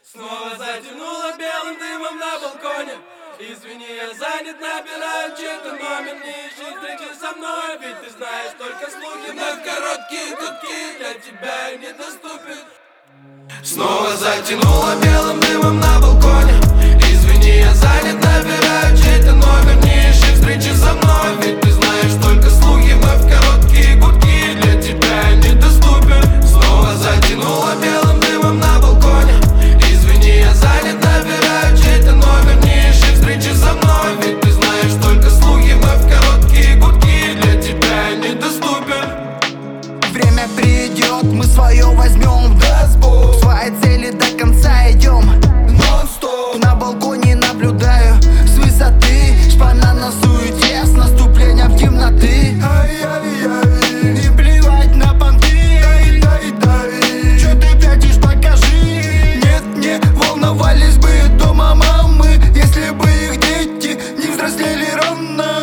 Снова затянуло белым дымом на балконе. Извини, я занят, набираю чей-то номер. Не ищи встречи со мной, ведь ты знаешь только слухи. Вновь короткие гудки, для тебя недоступен. Снова затянуло белым дымом на балконе. Извини, я занят, набираю чей-то номер. Не ищи встречи со мной, ведь ты знаешь только слухи. Вновь короткие гудки, для тебя недоступен. Снова затянуло белым дымом на балконе. Извини, я занят, набираю чей-то номер. Не ищи встречи со мной, ведь ты знаешь только слухи. Вновь короткие гудки, для тебя недоступен. Время придет, мы свое возьмем, даст Бог. Своей цели до конца идем нон-стоп. На балконе наблюдаю с высоты. Шпана на суете с наступлением темноты. Не плевать на понты. Чё ты пятишь, покажи. Нет, не волновались бы дома мамы, если бы их дети не взрослели рано.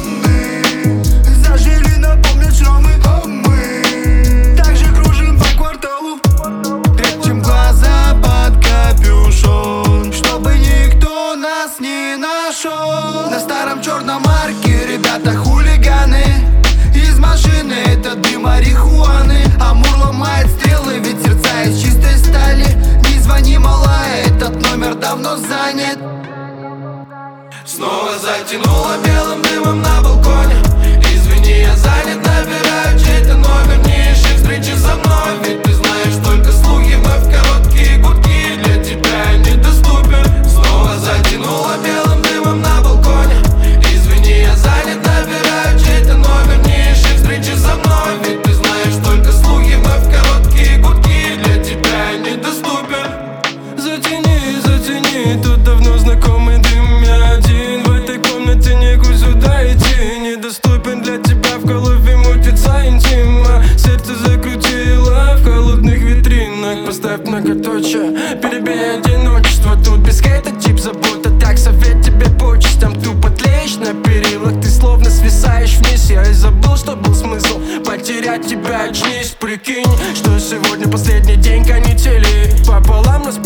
Зажили, напомнят шрамы, а мы также кружим по кварталу. Прячем глаза под капюшон, чтобы никто нас не нашел. На старом черном марке ребята хулиганы. Из машины это дым марихуаны. Амур ломает стрелы, ведь сердца из чистой стали. Не звони, малая, этот номер давно занят. Снова затянуло белым дымом на балконе. Извини, я занят, набираю чей-то номер. Не ищи встречи со мной, ведь ты знаешь только слухи. Вновь короткие гудки, для тебя недоступен. Снова затянуло белым дымом на балконе. Извини, я занят, набираю чей-то номер. Не ищи встречи со мной, ведь ты знаешь только слухи. Вновь короткие гудки, для тебя недоступен. Затяни, затяни, тут давно знакомый дым. Я один в этой комнате, не сюда идти. Недоступен для тебя, в голове мутится интима. Сердце закрутило в холодных витринах. Поставь многоточие, перебей одиночество. Тут без хейта, тип забота, так совет тебе по частям. Тупо тлеешь на перилах, ты словно свисаешь вниз. Я и забыл, что был смысл потерять тебя, очнись. Прикинь, что сегодня последний день канители. Пополам нас